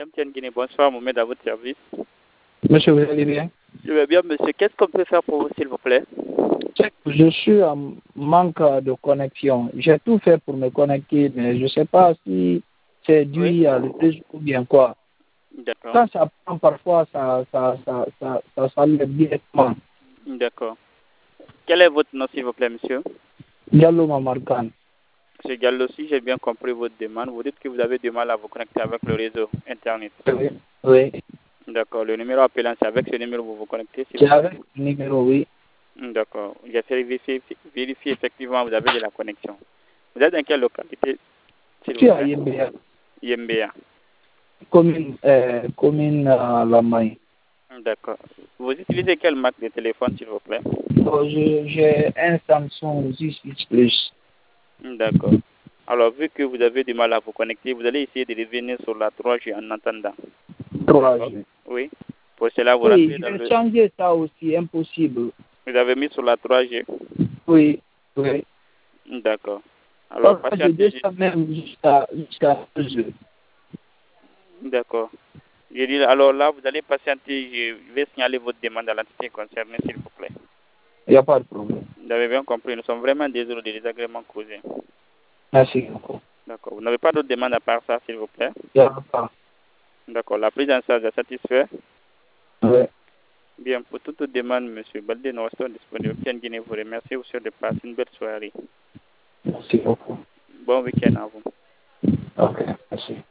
MTN Guinée, bonsoir, Mohamed, à votre service. Monsieur, vous allez bien? Je vais bien, monsieur. Qu'est-ce qu'on peut faire pour vous, s'il vous plaît? Je suis en manque de connexion. J'ai tout fait pour me connecter, mais je ne sais pas si c'est dû à le réseau ou bien quoi. D'accord. Quand ça prend, parfois, ça s'enlève directement. D'accord. Quel est votre nom, s'il vous plaît, monsieur? Diallo Mamarkan. Monsieur Gallo, si j'ai bien compris votre demande, vous dites que vous avez du mal à vous connecter avec le réseau Internet. Oui. Oui. D'accord. Le numéro appelant, c'est avec ce numéro que vous vous connectez, s'il C'est vous plaît? avec le numéro, oui. D'accord. J'ai fait vérifier effectivement, vous avez de la connexion. Vous êtes dans quelle localité, s'il Je vous suis à plaît? Yembea, Yembea. commune à la Maille. D'accord. Vous utilisez quelle marque de téléphone, s'il vous plaît? Bon, j'ai un Samsung J6 Plus. D'accord. Alors, vu que vous avez du mal à vous connecter, vous allez essayer de revenir sur la 3G en attendant. 3G. Oui. Pour cela, vous Oui, rentrez dans j'ai le... changé ça aussi, impossible. Vous avez mis sur la 3G. Oui, oui. D'accord. Alors, Parfois, je patientez. descends même jusqu'à 2 heures. D'accord. Je dis, alors là, vous allez patienter. Je vais signaler votre demande à l'entité concernée, s'il vous plaît. Il n'y a pas de problème. Vous avez bien compris. Nous sommes vraiment désolés des désagréments causés. Merci beaucoup. D'accord. Vous n'avez pas d'autres demandes à part ça, s'il vous plaît? Il n'y a pas. D'accord. La prise en charge est satisfaite? Oui. Bien, pour toute demande, M. Baldé, nous restons disponibles. Tiens, Guinée vous remercie. Vous souhaite de passer une belle soirée. Merci beaucoup. Bon week-end à vous. Ok, merci.